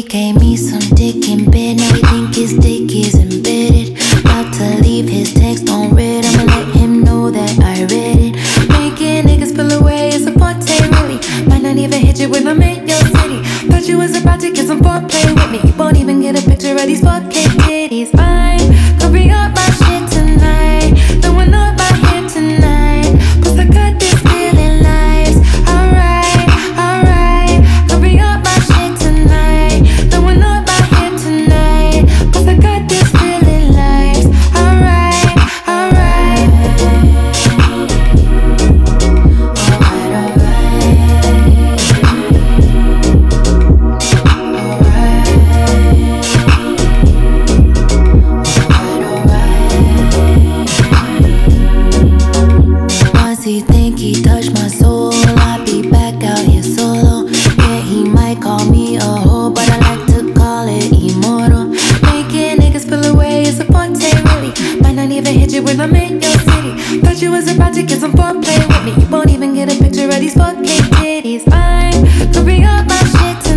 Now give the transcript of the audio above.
gave me some dick in bed, now he think his dick is embedded. About to leave his text on red, I'ma let him know that I read it. Making niggas pull away is a forte, really. Might not even hit you when I'm in your city. Thought you was about to get some foreplay with me. You won't even get a picture of these 4K titties. I'm gonna bring up my shit tonight, throwing up my hair tonight. Plus I got this feeling nice. Alright, alright. Gonna bring up my shit tonight, throwing up my hair tonight. Plus I got this feeling nice. Alright, alright. Once he think he touched my soul, I be back out here solo. Yeah, he might call me a hoe, but I like to call it immortal. Making niggas pull away is a forte, really. Might not even hit you when I'm in your city. Thought you was about to get some foreplay with me. You won't even get a picture of these 4K titties. I'm gonna bring up my shit